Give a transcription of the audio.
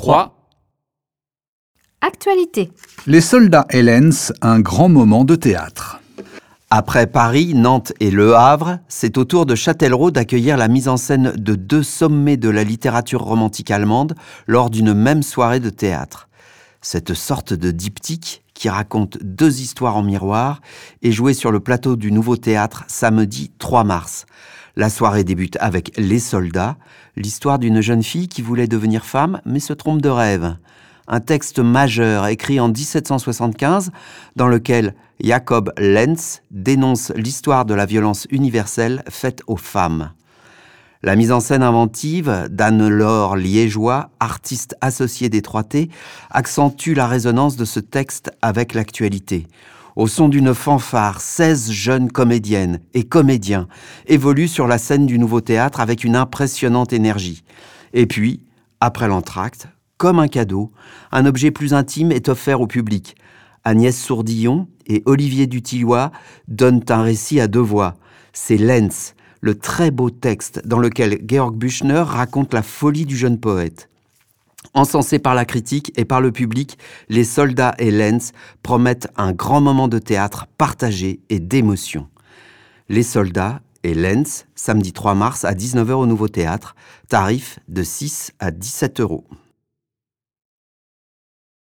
3. Actualité. Les soldats et Lens, un grand moment de théâtre. Après Paris, Nantes et Le Havre, c'est au tour de Châtellerault d'accueillir la mise en scène de 2 sommets de la littérature romantique allemande lors d'une même soirée de théâtre. Cette sorte de diptyque, qui raconte 2 histoires en miroir, est jouée sur le plateau du Nouveau Théâtre samedi 3 mars. La soirée débute avec Les Soldats, l'histoire d'une jeune fille qui voulait devenir femme mais se trompe de rêve. Un texte majeur écrit en 1775 dans lequel Jacob Lenz dénonce l'histoire de la violence universelle faite aux femmes. La mise en scène inventive d'Anne-Laure Liégeois, artiste associée des 3T, accentue la résonance de ce texte avec l'actualité. Au son d'une fanfare, 16 jeunes comédiennes et comédiens évoluent sur la scène du Nouveau Théâtre avec une impressionnante énergie. Et puis, après l'entracte, comme un cadeau, un objet plus intime est offert au public. Agnès Sourdillon et Olivier Dutillois donnent un récit à 2 voix. C'est Lenz, le très beau texte dans lequel Georg Büchner raconte la folie du jeune poète. Encensés par la critique et par le public, Les Soldats et Lenz promettent un grand moment de théâtre partagé et d'émotion. Les Soldats et Lenz, samedi 3 mars à 19h au Nouveau Théâtre, tarif de 6 à 17 €.